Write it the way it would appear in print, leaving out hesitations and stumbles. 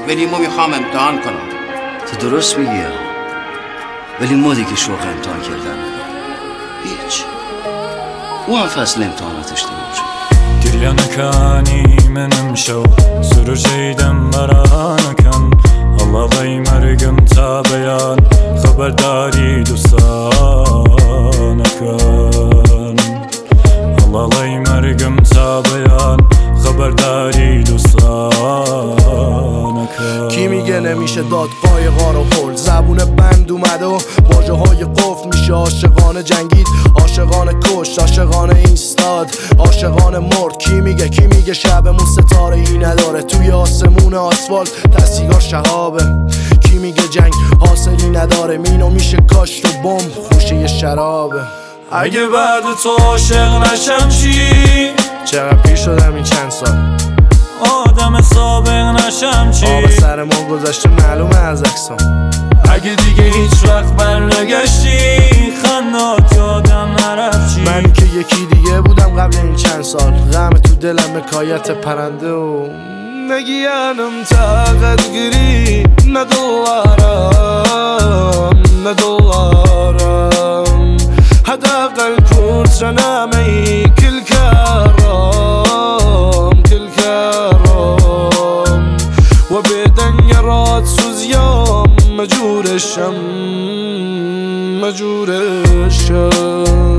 ولی ما میخوام امتحان کنم. تو درست میگی، ولی ما دیگه شوق امتحان کردن هیچ. او هم فصل امتحاناتش تموم شد. گریه نکنی منم شو سرچیدم برا نکن الله مرگم تا بیان خبرداری دوستان نکن الله مرگم تا بیان خبرداری دوستان نکن. کی میگه نمیشه داد قایقا رو حل؟ زبون بند اومده و واژه های قفل میشه. عاشقانه جنگید، عاشقانه کشت، عاشقانه ایستاد، عاشقانه مرد. کی میگه شبمون ستاره ای نداره؟ توی آسمون آسفالت سیگار شهابه. کی میگه جنگ حاصلی نداره؟ مینو میشه کاشت و بمب خوشه یه شرابه. اگه بعد تو عاشق نشم چی؟ چقدر پیر شدم این چند سال، آدم سابق نشم چی؟ آب سر ما گذشته معلومه از اکسام. اگه دیگه هیچ وقت برنگشتی خندات یادم نرفت چی؟ من که یکی دیگه بودم قبل این چند سال. غم تو دلم حکایت پرنده و نگیانم طاقت گیری ندلارم حداقل كنت نامي كل كرام وبدن يرات سوز يوم مجور الشم